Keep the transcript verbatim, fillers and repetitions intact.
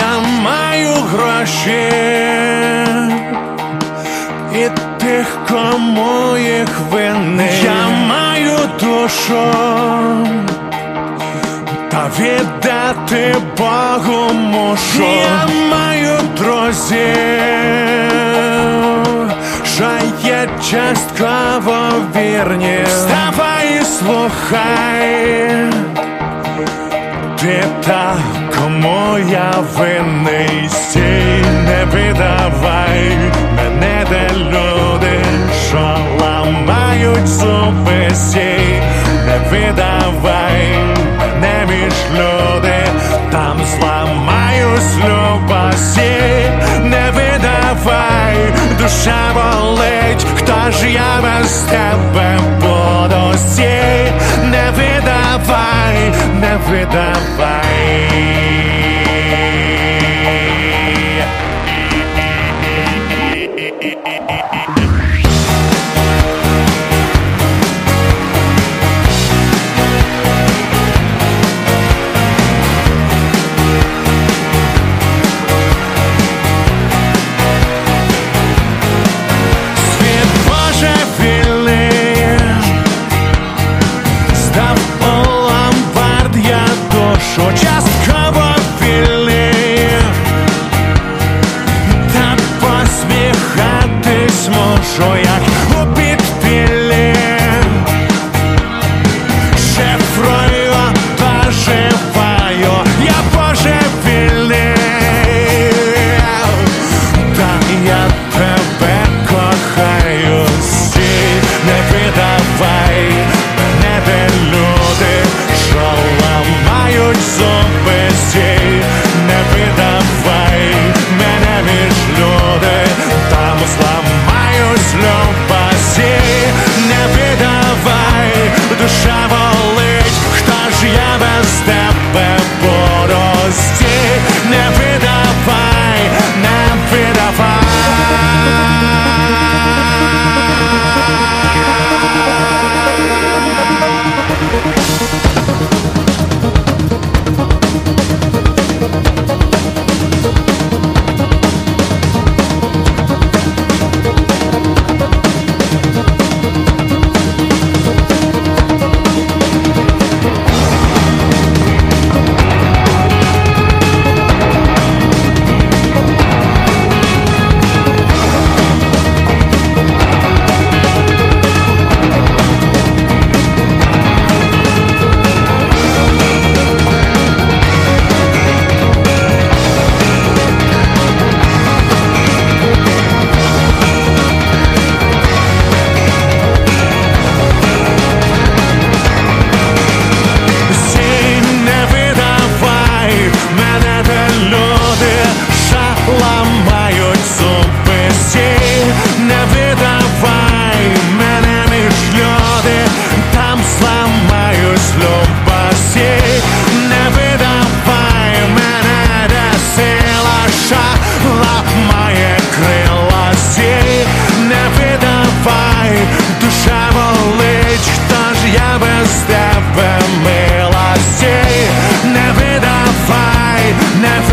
Я маю гроші і тих, кому їх винен. Я маю душу та віддати Богу мушу. Я маю друзів, що є частково вірні. Вставай і слухай, ти та, кому я винний. Стій, не видавай мене, де люди, що ламають зуби. Стій, не видавай мене між люди, там зламаюсь люба. Стій, не видавай, душа болить, хто ж я без тебе буду. Стій, не видавай, не видавай. Частково вільний, та посміхатись можу, як у підпіллі. Шифрую, доживаю, я божевільний, та я тебе кохаю. Стій, не видавай мене, де люди, що ламають зуби. Стій, не видавай мене між люди, там зламаюсь люба. Стій, не видавай, душа болить, хто ж я без тебе буду. Стій, не видавай, не видавай. Душа болить, хто ж я без тебе, мила. Стій, не видавай, не